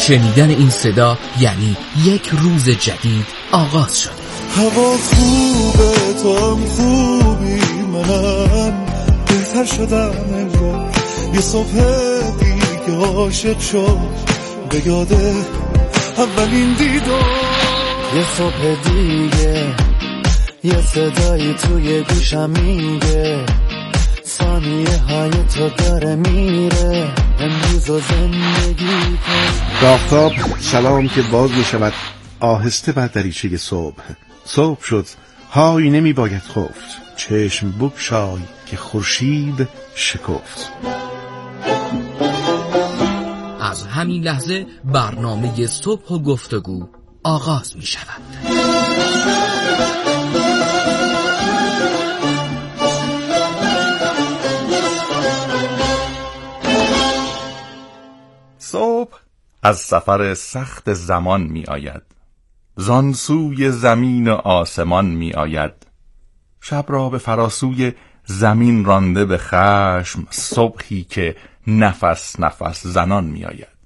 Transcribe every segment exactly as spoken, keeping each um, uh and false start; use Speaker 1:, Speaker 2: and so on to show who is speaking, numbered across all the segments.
Speaker 1: شنیدن این صدا یعنی یک روز جدید آغاز شده.
Speaker 2: هوا خوبه، تو هم خوبی، منم بهتر شدم انگار. یه صبح دیگه عاشق شد به یاده اولین دیدار.
Speaker 3: یه صبح دیگه یه صدایی توی گوشم میگه ثانیه های تو داره میره امروز و زندگی کن.
Speaker 4: آفتاب سلام که باز می شود آهسته بر دریچه صبح. صبح شد، های نمی باید خفت، چشم بگشای که خورشید شکفت.
Speaker 1: از همین لحظه برنامه صبح و گفتگو آغاز می شود.
Speaker 5: صبح از سفر سخت زمان می آید، زان سوی زمین و آسمان می آید. شب را به فراسوی زمین رانده به خشم، صبحی که نفس نفس زنان می آید.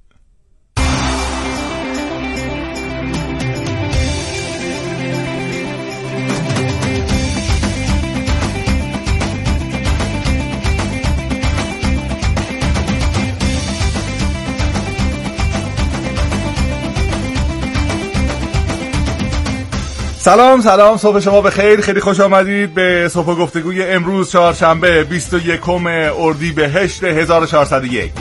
Speaker 5: سلام سلام، صبح شما بخیر. خیلی خوش آمدید به صبح و گفتگوی امروز چهارشنبه بیست و یکم اردیبهشت هزار و چهارصد و یک.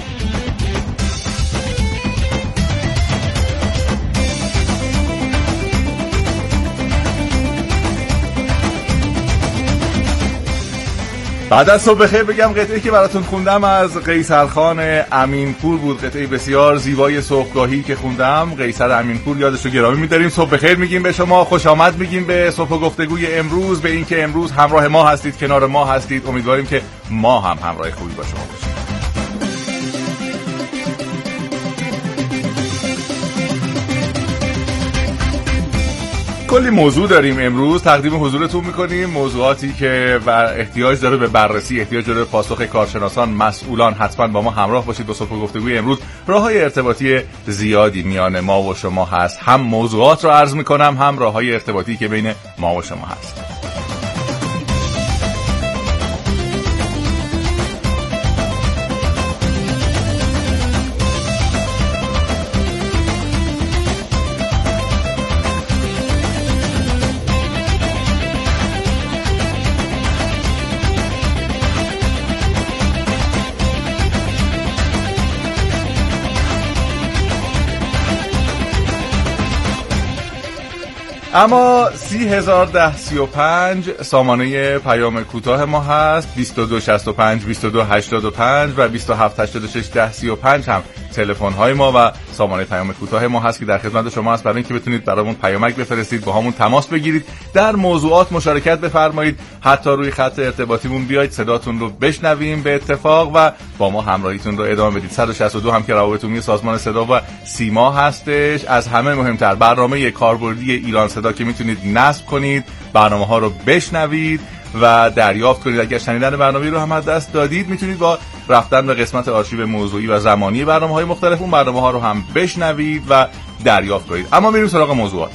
Speaker 5: بعد از صبح بخیر بگم قطعه‌ای که براتون خوندم از قیصرخان امینپور بود، قطعه بسیار زیبای صبحگاهی که خوندم. قیصر امینپور یادش رو گرامی می‌داریم. صبح بخیر میگیم به شما، خوش آمد میگیم به صبح و گفتگوی امروز، به این که امروز همراه ما هستید، کنار ما هستید. امیدواریم که ما هم همراه خوبی با شما باشیم. کلی موضوع داریم امروز تقدیم حضورتون میکنیم، موضوعاتی که احتیاج داره به بررسی، احتیاج داره به پاسخ کارشناسان، مسئولان. حتما با ما همراه باشید. با صبح گفتگوی امروز راههای ارتباطی زیادی میان ما و شما هست. هم موضوعات رو عرض میکنم، هم راههای ارتباطی که بین ما و شما هست. اما سی هزار ده سی و پنج سامانه پیام کوتاه ما هست، بیست و دو شصت و پنج بیست و دو هشتاد و پنج و بیست و هفت هشتاد و شش ده سی و پنج هم تلفن های ما و سامانه پیام کوتاه ما هست که در خدمت شما هست برای اینکه بتونید برامون پیامک بفرستید، با همون تماس بگیرید، در موضوعات مشارکت بفرمایید، حتی روی خط ارتباطیمون بیاید صداتون رو بشنویم به اتفاق و با ما همراهیتون رو ادامه بدید. صد و شصت و دو هم که روابط عمومی سازمان صدا و سیما هستش. از همه مهمتر برنامه کاربردی ایران صدا که میتونید نصب کنید، برنامه‌ها رو بشنوید و دریافت کنید. اگر شنیدن برنامه رو هم از دست دادید، میتونید با رفتن به قسمت آرشیو موضوعی و زمانی برنامه‌های مختلف اون برنامه‌ها رو هم بشنوید و دریافت کنید. اما میریم سراغ موضوعات.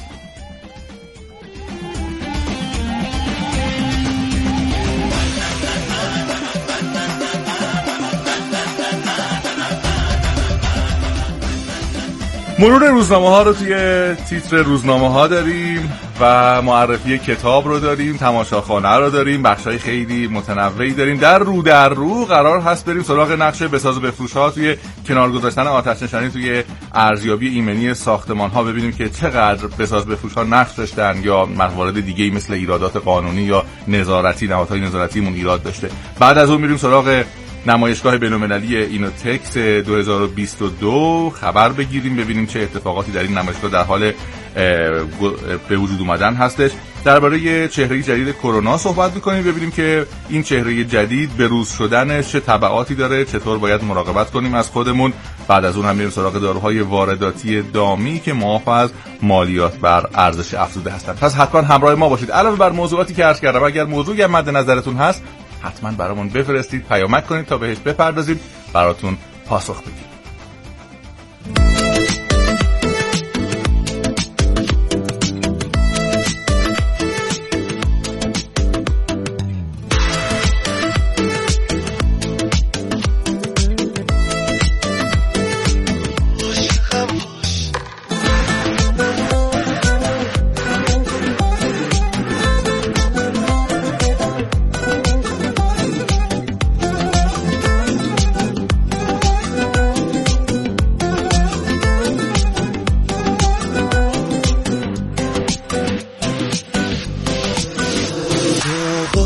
Speaker 5: مرور روزنامه ها رو توی تیتر روزنامه ها داریم و معرفی کتاب رو داریم، تماشاخانه رو داریم، بخشای خیلی متنوعی داریم. در رو در رو قرار هست بریم سراغ نقش بساز و بفروش ها توی کنار گذاشتن آتش نشانی توی ارزیابی ایمنی ساختمان ها، ببینیم که چقدر بساز بفروش ها نقش داشتن یا موارد دیگه مثل ایرادات قانونی یا نظارتی، نهادهای نظارتیمون ایراد داشته. بعد از اون میریم سراغ نمایشگاه بین‌المللی اینوتکس دو هزار و بیست و دو، خبر بگیریم ببینیم چه اتفاقاتی در این نمایشگاه در حال به وجود اومدن هستش. درباره چهره جدید کرونا صحبت می‌کنیم، ببینیم که این چهره جدید به روز شدنش چه تبعاتی داره، چطور باید مراقبت کنیم از خودمون. بعد از اون هم میریم سراغ داروهای وارداتی دامی که معاف از مالیات بر ارزش افزوده هستند. پس حتما همراه ما باشید. علاوه بر موضوعاتی که عرض کردم، اگر موضوعی مد نظرتون هست حتما برامون بفرستید، پیامک کنید تا بهش بپردازیم، براتون پاسخ بدیم.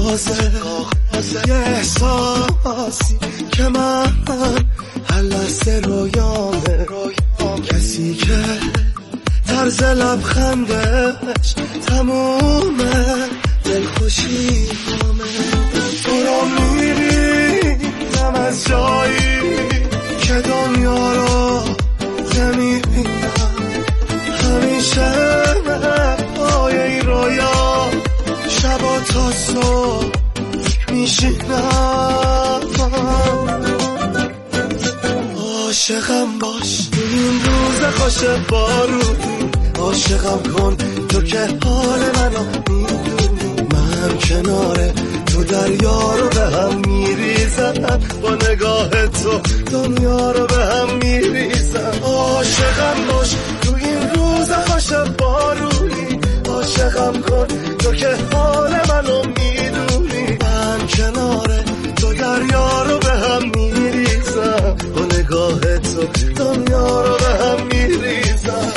Speaker 2: تازه یه احساسی که من هر لحظه رویامه، کسی که طرز لبخندش تمومه دلخوشی همه. تو رو میبینم از جایی که دنیا رو نمیبینم، همیشه پای این رویا شبا تا صبح میشینم. عاشقم باش تو این روز خوش بارونی، عاشقم کن تو که حال منو میدونی، من کناره تو دریا رو به هم میریزم، با نگاه تو دنیا رو به هم میریزم. عاشقم باش تو این روز خوش بارونی، عاشقم کن تو که حال منو میدونی، من کناره تو دریا رو به هم میریزم، با نگاه تو دنیا رو به هم میریزم.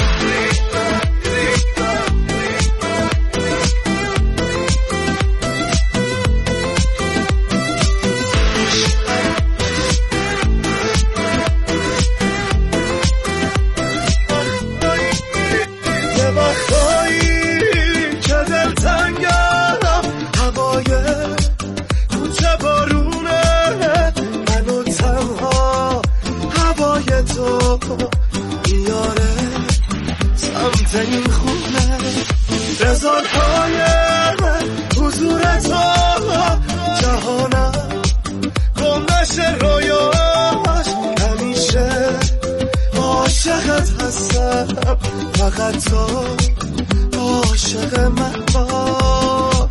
Speaker 2: یه وقتایی که دلتنگم، هوای کوچه بارونه منو تنها، هوای تو میاره سمت این خونه، رزارهای حضور تو جهانم گم نشه رویاش، همیشه عاشقت هستم، فقط تو عاشق من باش.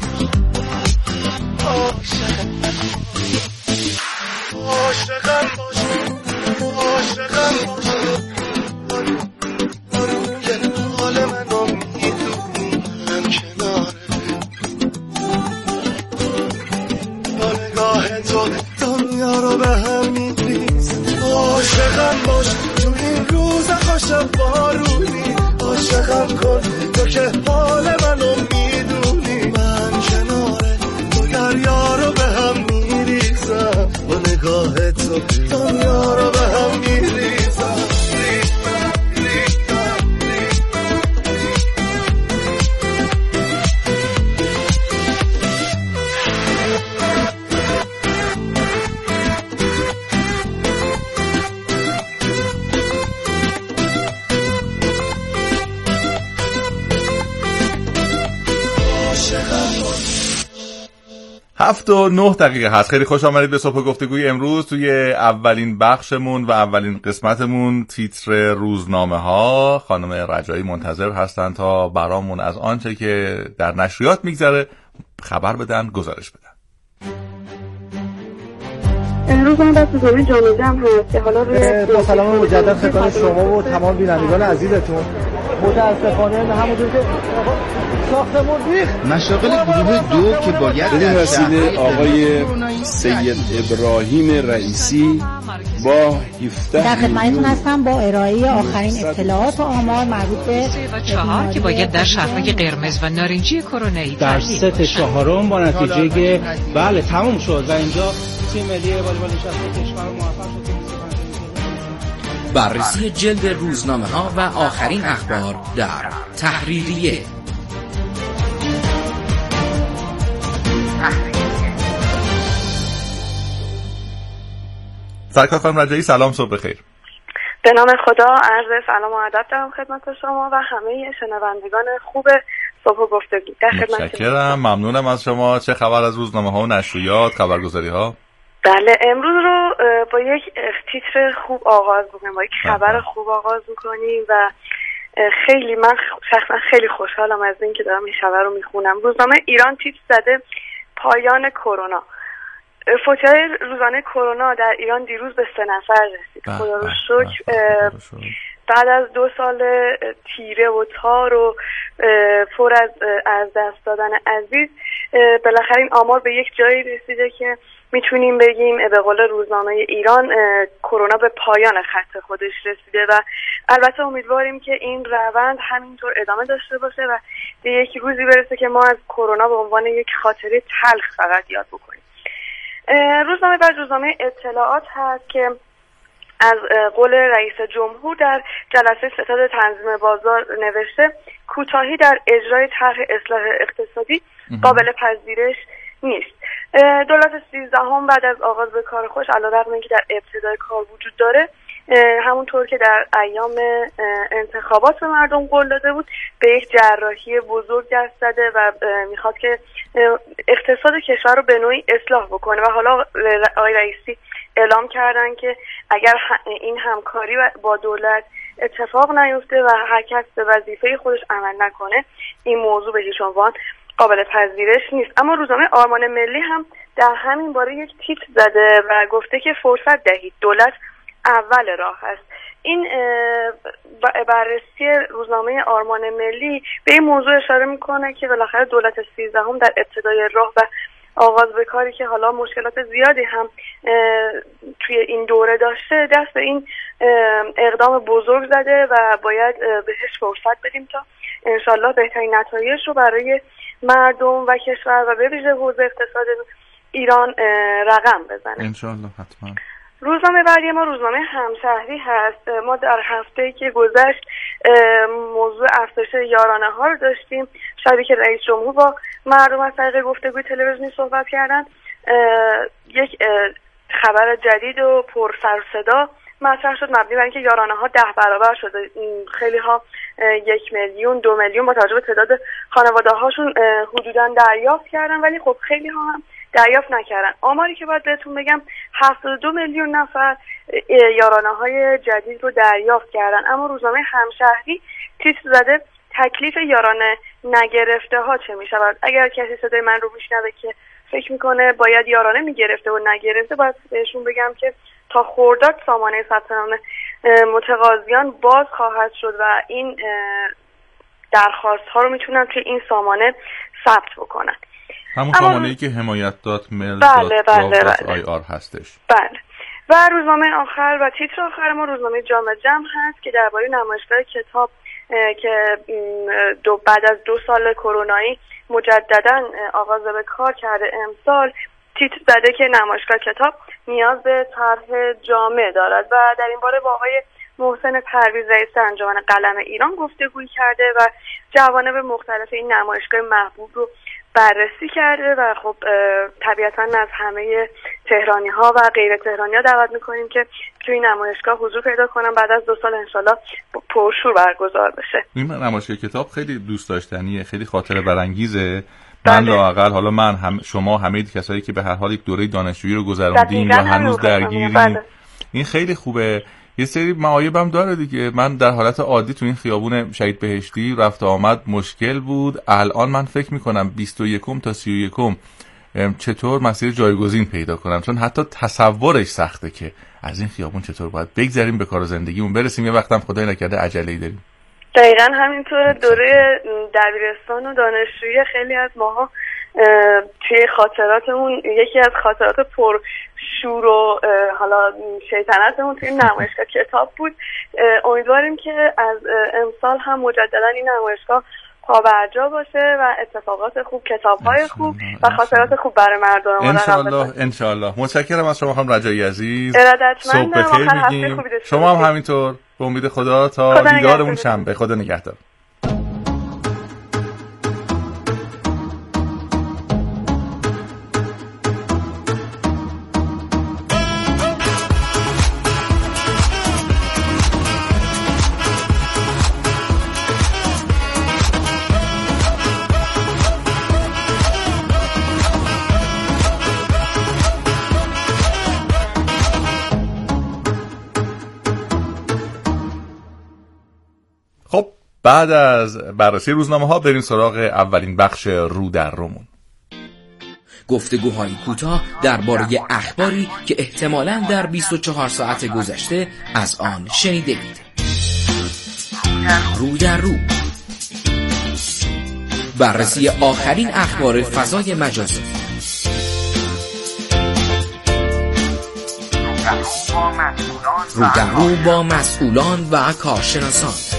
Speaker 2: عاشقم باش عاشقم باش روی حال منو میدونی، من کناره با نگاه تو دنیا رو به هم میریزم. عاشقم باش تو این روز خوش بارونی، عاشقم کن تو که حال منو میدونی، من کناره تو دریا رو به هم میریزم، با نگاه تو دنیا رو به هم میریزم.
Speaker 5: هفت و نه دقیقه هست. خیلی خوش آمدید به صبح گفتگوی امروز. توی اولین بخشمون و اولین قسمتمون تیتر روزنامه ها خانم رجایی منتظر هستن تا برامون از آنچه که در نشریات میگذره خبر بدن، گزارش بدن.
Speaker 6: امروز من دست زمین جامعه جمع هست که حالا روی
Speaker 7: با سلام مجدد خدمت شما و تمام بینندگان عزیزتون. متاسفانه همونجور که ساختمون ریخت،
Speaker 8: مشاغل گروه دو که باید
Speaker 9: در وسیله آقای سید ابراهیم رئیسی با هفده
Speaker 10: در خدمتتون هستم با ارائه آخرین اطلاعات و آمار مربوط به
Speaker 11: چهار که باید در شهرهای قرمز و نارنجی کرونایی
Speaker 7: در ست چهارم با نتیجه بله تموم شد و اینجا تیم ملی والیبال نشسته کشور موفق شد.
Speaker 1: بررسی جلد روزنامه ها و آخرین اخبار در تحریریه.
Speaker 5: سرکار خانم رجایی سلام، صبح بخیر.
Speaker 6: به نام خدا عرض سلام و ادب دارم خدمت شما و همه شنوندگان خوب صبح گفتگو. در خدمت
Speaker 5: متشکرم، ممنونم از شما. چه خبر از روزنامه ها و نشریات، خبرگزاری ها؟
Speaker 6: بله، امروز رو با یک تیتر خوب آغاز می‌کنیم، با یک خبر خوب آغاز می‌کنیم و خیلی من شخصا خیلی خوشحالم از این که دارم این خبر رو میخونم. روزنامه ایران تیتر زده پایان کرونا. فوتی‌های روزانه کرونا در ایران دیروز به سه نفر رسید. خدا رو شکر بعد از دو سال تیره و تار و پر از از دست دادن عزیز بالاخره این آمار به یک جایی رسیده که میتونیم بگیم به قول روزنامه ایران کرونا به پایان خط خودش رسیده و البته امیدواریم که این روند همینطور ادامه داشته باشه و به یک روزی برسه که ما از کرونا به عنوان یک خاطره تلخ فقط یاد بکنیم. روزنامه بعد روزنامه اطلاعات هست که از قول رئیس جمهور در جلسه ستاد تنظیم بازار نوشته کوتاهی در اجرای طرح اصلاح اقتصادی قابل پذیرش نیست. دولت سیزدهم بعد از آغاز به کار خودش علیرغم اینکه در ابتدای کار وجود داره، همونطور که در ایام انتخابات به مردم قول داده بود، به یک جراحی بزرگ دست زده و میخواد که اقتصاد کشور رو به نوعی اصلاح بکنه و حالا آقای رئیسی اعلام کردن که اگر این همکاری با دولت اتفاق نیفته و هر کس به وظیفه خودش عمل نکنه، این موضوع به هیچ عنوان قابل پذیرش نیست. اما روزنامه آرمان ملی هم در همین باره یک تیتر زده و گفته که فرصت دهید، دولت اول راه است. این بررسی روزنامه آرمان ملی به این موضوع اشاره میکنه که بالاخره دولت سیزدهم در ابتدای راه و آغاز به کاری که حالا مشکلات زیادی هم توی این دوره داشته، دست به این اقدام بزرگ زده و باید بهش فرصت بدیم تا انشالله بهترین نتایج رو برای مردم و کشور و به ویژه حوزه اقتصاد ایران رقم بزنه.
Speaker 5: انشالله حتما.
Speaker 6: روزنامه بعدی ما روزنامه همشهری هست. ما در هفته‌ای که گذشت موضوع افزایش یارانه ها رو داشتیم. شبی که رئیس جمهور با مردم از طریق گفتگوی تلویزیونی صحبت کردن، یک خبر جدید و پر سر و صدا مطرح شد مبنی بر اینکه یارانه ها ده برابر شده. خیلی ها یک میلیون دو میلیون با توجه به تعداد خانواده هاشون حدوداً دریافت کردن، ولی خب خیلی ها هم دریافت نکردن. آماری که باید بهتون بگم هفتاد و دو میلیون نفر یارانه های جدید رو دریافت کردن. اما روزنامه همشهری تیتر زده تکلیف یارانه نگرفته ها چه می شود. اگر کسی صدای من رو میشنوه که فکر میکنه باید یارانه میگرفته و نگرفته، باید بهشون بگم که تا خرداد سامانه ثبت نام متقاضیان باز خواهد شد و این درخواست ها رو میتونن توی این سامانه ثبت بکنن.
Speaker 5: همون سامانه‌ای که حمایت دات مل
Speaker 6: بله بله بله
Speaker 5: آی آر هستش.
Speaker 6: بله. و روزنامه آخر و تیتر آخر ما روزنامه جامعه جمع هست که درباره نمایشگاه کتاب که دو بعد از دو سال کرونایی مجددا آغاز به کار کرده امسال، تیتر زده که نمایشگاه کتاب نیاز به طرح جامع دارد و در این باره با آقای محسن پرویز رئیس انجمن قلم ایران گفتگویی کرده و جوانب مختلف این نمایشگاه محبوب رو بررسی کرده و خب طبیعتاً از همه تهرانی ها و غیر تهرانی ها دعوت میکنیم که توی این نمایشگاه حضور پیدا کنن، بعد از دو سال انشالله پرشور برگزار بشه.
Speaker 5: این نمایشگاه کتاب خیلی دوست داشتنیه، خیلی خاطره برانگیزه. من لااقل حالا من هم شما همه کسایی که به هر حال یک دوره دانشجویی رو گذروندیم و هنوز درگیریم، بله. این خیلی خوبه. یه سری معایب هم داره دیگه. من در حالت عادی تو این خیابون شهید بهشتی رفت آمد مشکل بود. الان من فکر میکنم بیست و یکم تا سی و یکم چطور مسیر جایگزین پیدا کنم، چون حتی تصورش سخته که از این خیابون چطور باید بگذریم به کار و زندگیمون برسیم. یه وقتم خدای نکرده عجله‌ای داریم.
Speaker 6: دقیقاً همینطور. دوره دبیرستان و دانشجویی خیلی از ماها توی خاطراتمون یکی از خاطرات پر شور و حالا شیطنتمون توی نمایشگاه کتاب بود. امیدواریم که از امسال هم مجددا این نمایشگاه پابرجا باشه و اتفاقات خوب، کتاب‌های خوب و خاطرات خوب برای مردم ما
Speaker 5: انشالله. انشالله. متشکرم از شما خانم رجایی عزیز.
Speaker 6: صبح بخیر میگیم.
Speaker 5: شما هم همینطور. به امید خدا تا خدا دیدارمون شنبه. خدا نگهدار. خب بعد از بررسی روزنامه ها بریم سراغ اولین بخش رو در رومون.
Speaker 1: گفتگوهای کوتاه درباره اخباری که احتمالاً در بیست و چهار ساعت گذشته از آن شنیده اید. رو در رو. بررسی آخرین اخبار فضای مجازی. رو در رو با مسئولان و کارشناسان.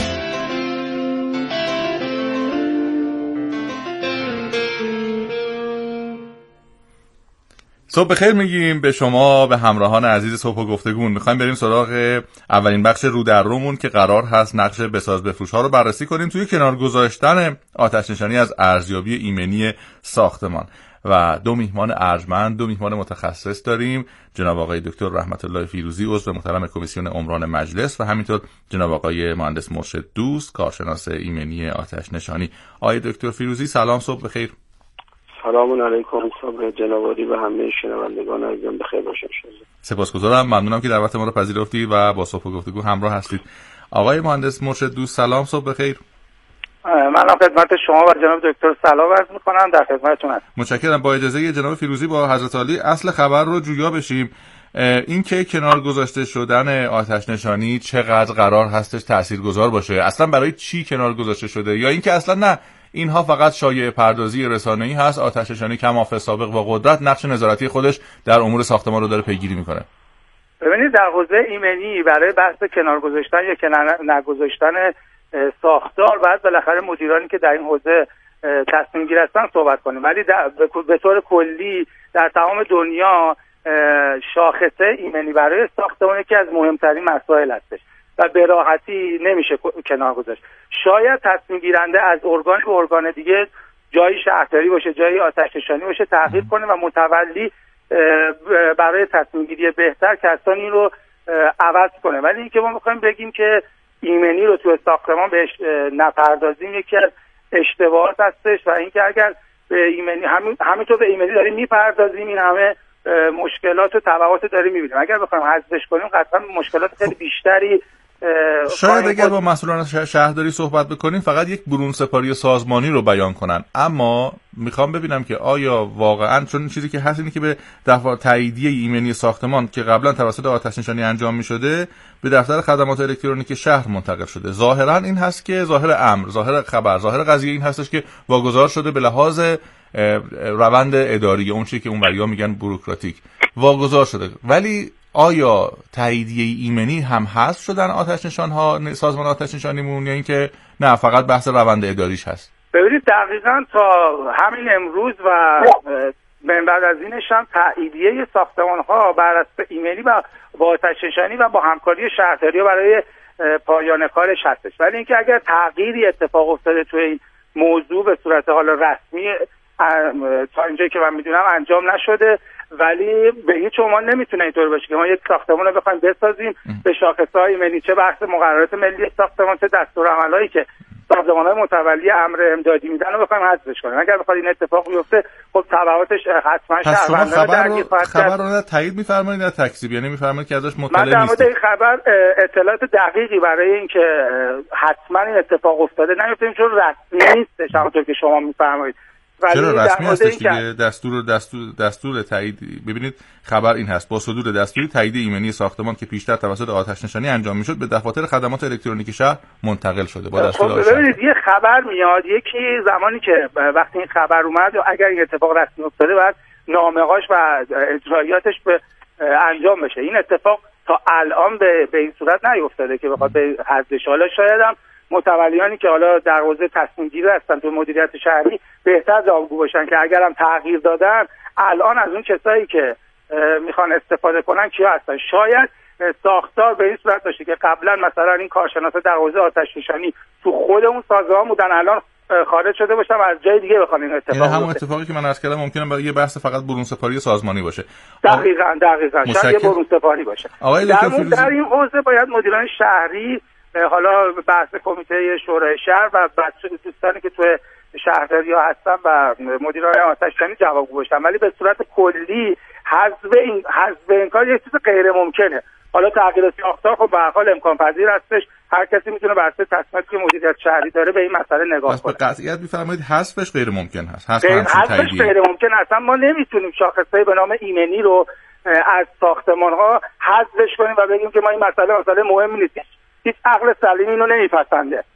Speaker 5: صبح بخیر میگیم به شما، به همراهان عزیز صبح و گفتگون. میخوایم بریم سراغ اولین بخش رو در رومون که قرار هست نقش بساز بفروش ها رو بررسی کنیم توی کنار گذاشتن آتش نشانی از ارزیابی ایمنی ساختمان. و دو میهمان ارجمند، دو میهمان متخصص داریم، جناب آقای دکتر رحمت الله فیروزی عضو محترم کمیسیون عمران مجلس و همینطور جناب آقای مهندس مرشد دوست کارشناس ایمنی آتش نشانی. آقای دکتر فیروزی سلام، صبح بخیر.
Speaker 12: سلام علیکم، صبح جنابعالی و همه شنوندگان عزیزم بخیر باشید.
Speaker 5: سپاسگزارم، ممنونم که دعوت ما رو پذیرفتید و با صبح و گفتگو همراه هستید. آقای مهندس مرشد دوست سلام، صبح بخیر.
Speaker 13: من خدمت شما و جناب دکتر سلام عرض می‌کنم، در خدمتتون هستم.
Speaker 5: متشکرم. با اجازه جناب فیروزی با حضرت عالی اصل خبر رو جویا بشیم. این که کنار گذاشته شدن آتش نشانی چقدر قرار هستش تاثیرگذار باشه، اصلا برای چی کنار گذاشته شده، یا اینکه اصلا نه اینها فقط شایعه پردازی رسانه‌ای هست، آتش نشانی کماف سابق با قدرت نقش نظارتی خودش در امور ساختمان رو داره پیگیری میکنه؟
Speaker 13: ببینید، در حوزه ایمنی برای بحث کنار گذاشتن یا کنار نگذاشتن ساختار باید بالاخره مدیرانی که در این حوزه تصمیم گیر هستن صحبت کنیم، ولی به طور کلی در تمام دنیا شاخصه ایمنی برای ساختمان یکی از مهمترین مسائل هستش و به راحتی نمیشه کنار گذاشت. شاید تصمیم گیرنده از ارگان به ارگان دیگه، جایی شهرداری باشه، جایی آتش نشانی باشه، تغییر کنه و متولی برای تصمیم گیری بهتر کسانی رو عوض کنه. ولی اینکه ما میخوایم بگیم که ایمنی رو تو ساختمان بهش نپردازیم یکی از اشتباهات هستش و اینکه اگر به ایمنی همین همینطور به ایمنی داریم میپردازیم این همه مشکلات و تبعات داریم میبینیم. اگر بخوایم حذفش کنیم قطعا مشکلات خیلی بیشتری.
Speaker 5: شاید اگر با مسئولان شهرداری صحبت بکنیم فقط یک برون سپاری سازمانی رو بیان کنن، اما میخوام ببینم که آیا واقعا، چون چیزی که هست اینه که به دفتر تاییدیه ایمنی ساختمان که قبلا توسط آتش نشانی انجام میشده به دفتر خدمات الکترونیک شهر منتقل شده، ظاهرا این هست که ظاهر امر، ظاهر خبر، ظاهر قضیه این هستش که واگذار شده به لحاظ روند اداری، اون چیزی که اون وریا میگن بوروکراتیک واگذار شده. ولی آیا تاییدیه ایمنی هم حذف شدن آتش نشان ها سازمان آتش نشانیمون، یا اینکه نه فقط بحث روند اداریش هست؟
Speaker 13: ببینید، دقیقاً تا همین امروز و من بعد از اینش هم تاییدیه ساختمان ها بر اساس ایمنی و با آتش نشانی و با همکاری شهرداری برای پایان کارش هستش. ولی اینکه اگر تغییری اتفاق افتاده توی این موضوع به صورت حالا رسمی تا اینجایی که من میدونم انجام نشده، ولی به هیچ عنوان نمیتونه اینطور باشه که ما یک ساختمان رو بخوایم بسازیم به شاخص‌های ایمنی، چه بحث مقررات ملی ساختمان، چه دستورالعملایی که سازمان‌های متولی امر امدادی میدن رو بخوایم حذفش کنیم. اگر بخواد این اتفاق بیفته خب تبعاتش حتما شهروندان رو درگیر خواهد کرد.
Speaker 5: خبر رو تایید می‌فرمایید یا تکذیب؟ یعنی می‌فرمایید که ازش مطلع نیست؟
Speaker 13: من در مورد این خبر اطلاعات دقیقی برای اینکه حتما این اتفاق افتاده نمی‌تونیم، چون رسمی نیست همونطور که شما می‌فرمایید.
Speaker 5: چرا رسمی هستش دیگه؟ دستور دستور دستور تایید، ببینید خبر این هست: با صدور دستوری تایید ایمنی ساختمان که پیشتر توسط آتش نشانی انجام میشد به دفاتر خدمات الکترونیک شهر منتقل شده. با دستور
Speaker 13: خب ببینید، یه خبر میاد، یکی زمانی که وقتی این خبر اومد اگر این اتفاق رسمی افتاده بعد نامه‌هاش و اجرایاتش به انجام بشه. این اتفاق تا الان به به این صورت نیفتاده که بخواد به حذفش. حالا شاید هم متولیانی که حالا در حوزه تصمیم گیری هستن تو مدیریت شهری بهتر جوابگو باشن که اگر هم تغییر دادن الان از اون کسایی که میخوان استفاده کنن کیا هستن. شاید ساختار به این صورت باشه که قبلا مثلا این کارشناسا در حوزه آتش نشانی تو خود اون سازمان بودن، الان خارج شده باشن و از جای دیگه بخوان این اتفاق
Speaker 5: بیفته. همون اتفاقی که من عرض کردم ممکنه برای یه بحث فقط برون سپاری سازمانی باشه.
Speaker 13: دقیقاً دقیقاً شاید یه برون سپاری باشه. در, در این حوزه باید مدیران شهری، حالا بحث کمیته شورای شهر و بچه دوستانی که توی شهرداری ها هستن و مدیران آتش نشانی جوابگو باشن، ولی به صورت کلی حذف این حذف این کار یک چیز غیر ممکنه. حالا تغییر ساختار خب به هر حال امکان پذیر هستش، هر کسی میتونه بر اساس تصمیمی که مدیریت شهری داره به این مسئله نگاه کنه.
Speaker 5: پس به قطعیت میفرمایید حذفش غیر ممکن هست.
Speaker 13: حذفش غیر ممکن است. ما نمیتونیم شاخصه‌ای به نام ایمنی رو از ساختمان ها حذفش کنیم و بگیم که ما این مسئله مسئله مهمی نیست. هیچ عقل سلیمی اینو نمیپسنده.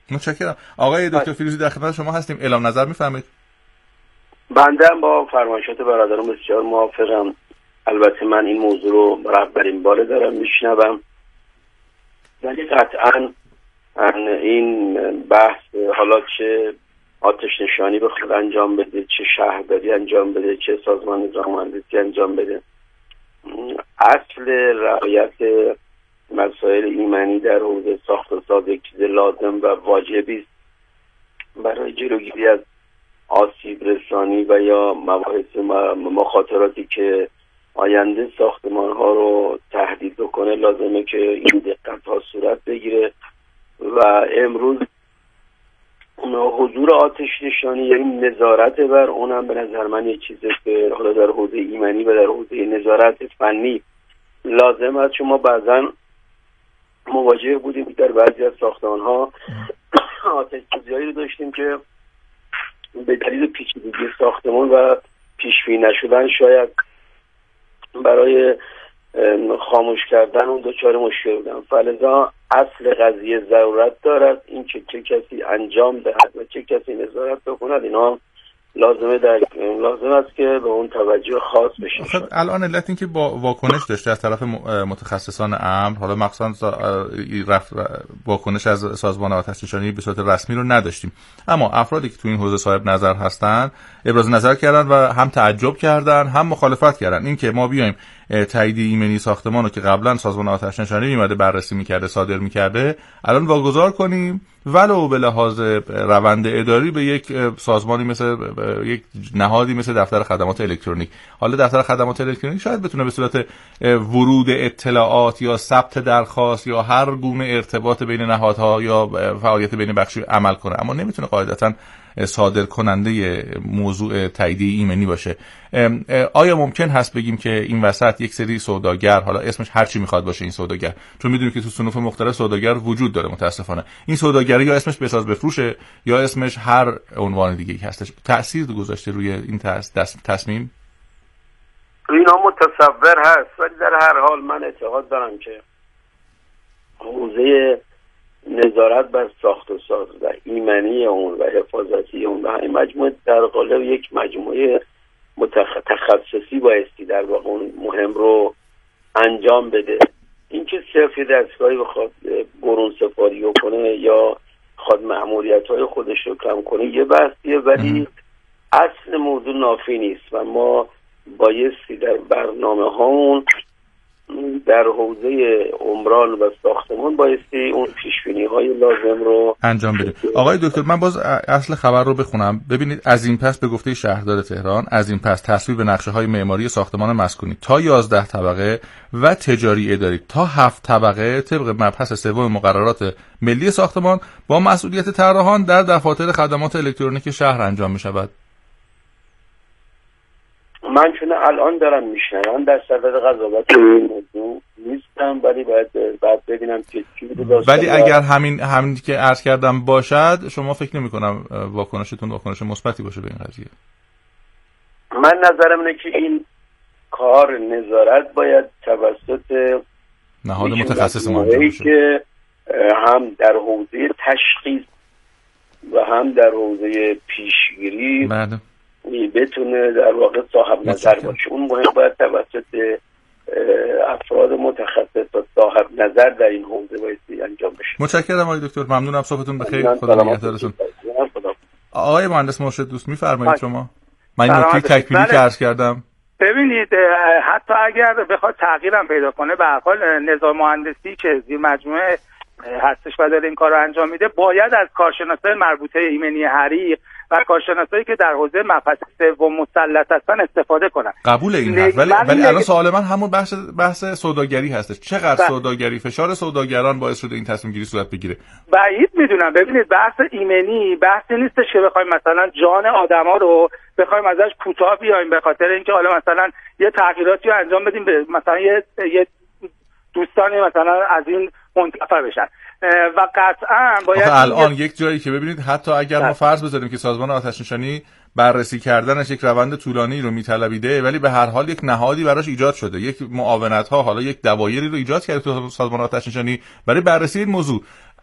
Speaker 5: متشکرم. آقای دکتر فیروزی در خدمت شما هستیم، اعلام نظر می‌فرمایید.
Speaker 12: بنده هم با فرمایشات برادران بسیار موافقم. البته من این موضوع رو اولین بار دارم میشنوم، ولی قطعا این بحث حالا چه آتش نشانی بخواد انجام بده، چه شهرداری انجام بده، چه سازمان نظام مهندسی انجام بده، اصل رعایت مسائل ایمنی در حوزه ساخت و ساز یک چیز لازم و واجبی است برای جلوگیری از آسیب رسانی و یا مباحث مخاطراتی که آینده ساختمان ها رو تهدید بکنه. لازمه که این دقت ها صورت بگیره و امروز حضور آتش نشانی یعنی نظارت بر اونم به نظر من یک چیزه که حالا در حوزه ایمنی و در حوزه نظارت فنی لازم است. چون ما بعضا مواجه بودیم در بعضی از ساختمان ها آتش سوزی‌هایی رو داشتیم که به دلیل پیچیدگی ساختمان و پیش‌بینی نشدن شاید برای خاموش کردن اون دچار مشکل بودن. فلذا اصل قضیه ضرورت دارد این که چه کسی انجام دهد و چه کسی نظارت بکند، اینا لازمه در لازم است که به اون توجه خاص بشه.
Speaker 5: خب الان علت این که با واکنش داشته از طرف متخصصان امر، حالا مخصوصا رفت واکنش از سازمان آتش نشانی به صورت رسمی رو نداشتیم، اما افرادی که تو این حوزه صاحب نظر هستن ابراز نظر کردن و هم تعجب کردن هم مخالفت کردن. این که ما بیایم تایید ایمنی ساختمان رو که قبلا سازمان آتش نشانی میمده بررسی میکرده صادر میکرده الان واگذار کنیم ولو به لحاظ روند اداری به یک سازمانی مثل یک نهادی مثل دفتر خدمات الکترونیک. حالا دفتر خدمات الکترونیک شاید بتونه به صورت ورود اطلاعات یا ثبت درخواست یا هر گونه ارتباط بین نهادها یا فعالیت بین بخشی عمل کنه، اما نمیتونه قاعدتاً صادر کننده موضوع تایید ایمنی باشه. آیا ممکن هست بگیم که این وسط یک سری سوداگر، حالا اسمش هر چی میخواد باشه این سوداگر، چون میدونیم که تو صنوف مختلف سوداگر وجود داره متاسفانه، این سوداگری یا اسمش بساز بفروشه یا اسمش هر عنوان دیگه‌ای هستش، تأثیر گذاشته روی این تصمیم؟
Speaker 12: اینا متصور هست، ولی در هر حال من اعتقاد دارم که حوزه نظارت بر ساخت و ساز و ایمنی اون و حفاظتی اون و همین مجموعه در قالب یک مجموعه متخصصی بایستی در واقع اون مهم رو انجام بده. اینکه صرف دستگاهی بخواد برون سپاری کنه یا خود مأموریت‌های خودش رو کم کنه یه بحثیه، ولی اصل موضوع نافی نیست و ما بایستی در برنامه هامون در حوزه عمران و ساختمان بایستی اون پیشبینی های لازم رو
Speaker 5: انجام بدیم. آقای دکتر من باز اصل خبر رو بخونم. ببینید از این پس به گفته شهردار تهران از این پس تصویب نقشه های معماری ساختمان مسکونی تا یازده طبقه و تجاری اداری تا هفت طبقه طبق مبحث سوم مقررات ملی ساختمان با مسئولیت طراحان در دفاتر خدمات الکترونیک شهر انجام می شود.
Speaker 12: من چون الان دارم میشنم در صدد قضاوت این موضوع نیستم، ولی باید بعد ببینم که چی بود.
Speaker 5: ولی اگر همین همین که عرض کردم باشد شما فکر نمی کنم واکنشتون واکنش مثبتی باشه به این قضیه.
Speaker 12: من نظرم اینه که این کار نظارت باید توسط
Speaker 5: نهاد متخصص انجام بشه
Speaker 12: که هم در حوزه تشخیص و هم در حوزه پیشگیری
Speaker 5: بله
Speaker 12: بتونه در واقع صاحب نظر باشه. اون مهم باید توسط افراد متخصص و صاحب نظر در این حوزه باید انجام بشه.
Speaker 5: متشکرم آقای دکتر، ممنونم، صحبتون بخیر، خدا نگهدارتون. آقای مهندس مرشد دوست میفرمایید شما؟ من این نکته تکمیلی که عرض کردم.
Speaker 13: ببینید حتی اگر بخواد تغییرم پیدا کنه به هر حال نظام مهندسی که زیر مجموعه هستش و داره این کار رو انجام میده باید از کارشناسای مربوطه ایمنی حریق و کارشناسایی که در حوزه مبحث سوم مسلط هستن استفاده کنن.
Speaker 5: قبول این هست، ولی ولی الان سوال من همون بحث بحث سوداگری هستش. چقدر سوداگری فشار سوداگران باعث شده این تصمیم گیری صورت بگیره؟
Speaker 13: بعید میدونم. ببینید بحث ایمنی بحثی نیستش که بخوایم مثلا جان آدما رو بخوایم ازش کوتاه بیایم به خاطر اینکه حالا مثلا یه تغییراتی رو انجام بدیم به مثلا یه, یه دوستانی مثلا از این منتفع بشن و قطعا باید
Speaker 5: الان یک جایی که ببینید حتی اگر ما فرض بذاریم که سازمان آتش نشانی بررسی کردنش یک روند طولانی رو میطلبیده، ولی به هر حال یک نهادی براش ایجاد شده، یک معاونت ها، حالا یک دوایری رو ایجاد کرده تو سازمان آتش نشانی برای بررسی این موضوع.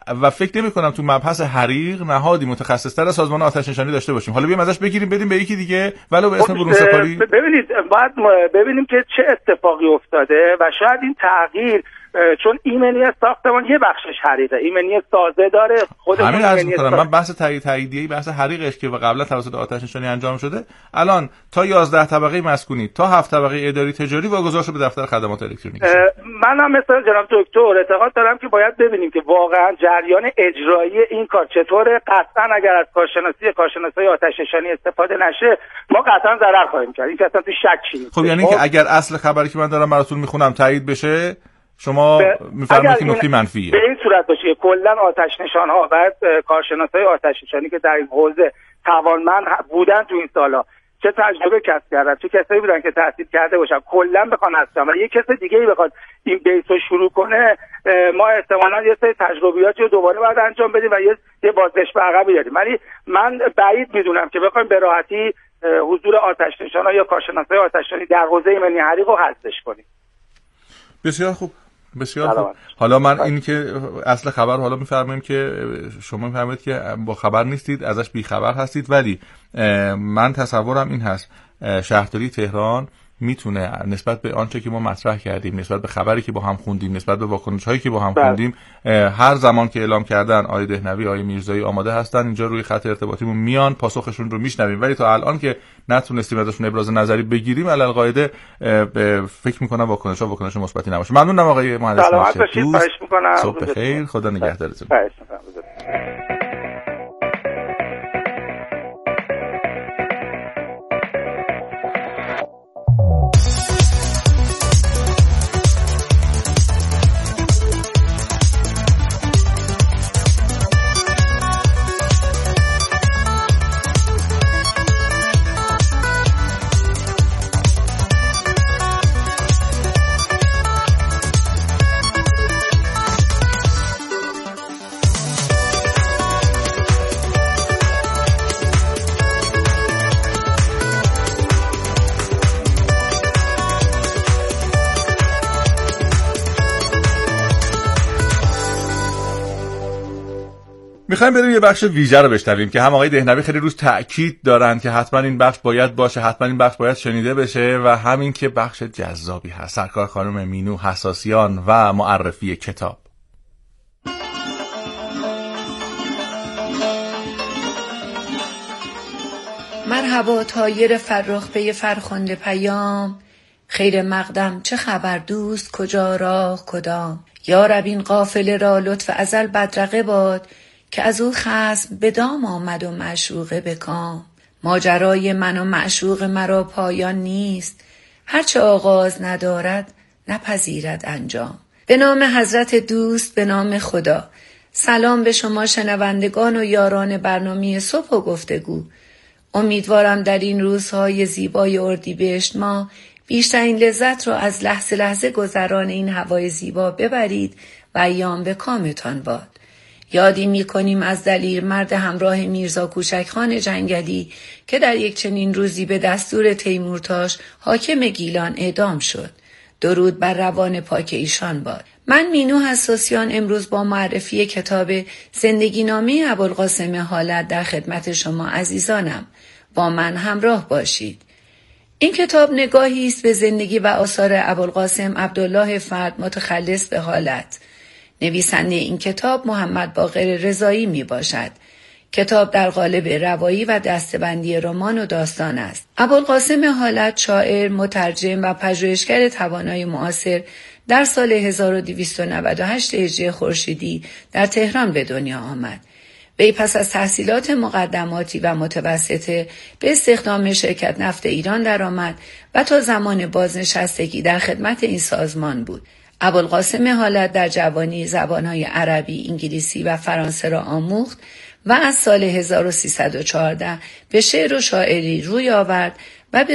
Speaker 5: و فکر نمی‌کنم تو مبحث حریق نهادی متخصص‌تر از سازمان آتش نشانی داشته باشیم. حالا بیایم ازش بگیریم بدیم به یکی دیگه ولو به اسم برون سپاری.
Speaker 13: ببینید باید ببینیم که چه اتفاقی افتاده و شاید این تغییر چون ایمنی ساختمان یه بخشش حریقه، ایمنی سازه داره خود
Speaker 5: همین عرض می‌کنم. من بحث تایید تاییدیه‌ای بحث حریقش که قبلا توسط آتش نشانی انجام شده الان تا یازده طبقه مسکونی تا هفت طبقه اداری تجاری واگذار شده به دفتر خدمات الکترونیکی.
Speaker 13: من هم مثل جناب دکتر اعتقاد دارم که باید ببینیم که واقعا جریان اجرایی این کار چطوره. قطعا اگر از کارشناسی کارشناسای آتش نشانی استفاده نشه ما قطعا ضرر خواهیم کرد. این که اصلا تو شکی نیست.
Speaker 5: خب یعنی که اگر اصل خبری که من دارم براتون میخونم تایید بشه شما میفرمایید که نکته منفیه
Speaker 13: به این صورت باشه که کلا آتش نشان‌ها و کارشناسای آتش نشانی که در این حوزه توانمند بودن تو این سالا چه تجربه کسب کردن، چه کسایی بودن که تحصیل کرده باشن کلا بخوان اصلا و یه کس دیگه‌ای بخواد این بیسو شروع کنه ما احتمالاً یه سری تجربیاتی رو دوباره باید انجام بدیم و یه یه بازگشت به عقب بیاریم. ولی من بعید میدونم که بخوایم به راحتی حضور آتش نشان‌ها یا کارشناسای آتش نشانی در حوزه ایمنی حریق رو حذفش کنیم.
Speaker 5: بسیار خوب بسیار خوب. حالا من این که اصل خبر حالا میفرماییم که شما میفرمایید که با خبر نیستید ازش بی خبر هستید ولی من تصورم این هست شهرداری تهران میتونه نسبت به آنچه که ما مطرح کردیم نسبت به خبری که با هم خوندیم نسبت به واکنش‌هایی که با هم خوندیم هر زمان که اعلام کردن آقای دهنوی آقای میرزایی آماده هستن اینجا روی خط ارتباطیمون میان پاسخشون رو میشنویم ولی تا الان که نتونستیم ازشون ابراز نظری بگیریم علی القاعده فکر میکنم واکنش‌ها واکنش مثبتی نباشه. ممنونم آقای مهندس ناصر. صبح بخیر. خدا نگهدارتون. میخوایم بریم یه بخش ویژه رو بشنویم که هم آقای دهنوی خیلی روش تأکید دارن که حتما این بخش باید باشه حتما این بخش باید شنیده بشه و همین که بخش جذابی هست. سرکار خانم مینو حساسیان و معرفی کتاب.
Speaker 14: مرحبا طایر فرخ پی فرخنده پیام خیر مقدم چه خبر دوست کجا راه کدام یا رب این قافله را لطف ازل بدرقه باد که از او خصم به دام آمد و معشوقه به کام. ماجرای من و معشوق مرا پایان نیست هرچه آغاز ندارد نپذیرد انجام. به نام حضرت دوست به نام خدا. سلام به شما شنوندگان و یاران برنامه صبح و گفتگو. امیدوارم در این روزهای زیبای اردیبهشت ماه بیشترین لذت را از لحظه لحظه گذران این هوای زیبا ببرید و ایام به کامتان باد. یادی می کنیم از دلیر مرد همراه میرزا کوچکخان جنگلی که در یک چنین روزی به دستور تیمورتاش حاکم گیلان اعدام شد. درود بر روان پاک ایشان باد. من مینو حساسیان امروز با معرفی کتاب زندگی نامه ابوالقاسم حالت در خدمت شما عزیزانم. با من همراه باشید. این کتاب نگاهی است به زندگی و آثار ابوالقاسم عبدالله فرد متخلص به حالت. نویسنده این کتاب محمد باقر رضایی می باشد. کتاب در قالب روایی و دسته‌بندی رمان و داستان است. ابوالقاسم حالت شاعر، مترجم و پژوهشگر توانای معاصر در سال هزار و دویست و نود و هشت هجری خورشیدی در تهران به دنیا آمد. وی پس از تحصیلات مقدماتی و متوسطه به استخدام شرکت نفت ایران درآمد و تا زمان بازنشستگی در خدمت این سازمان بود. ابوالقاسم حالت در جوانی زبانهای عربی، انگلیسی و فرانسه را آموخت و از سال هزار و سیصد و چهارده به شعر و شاعری روی آورد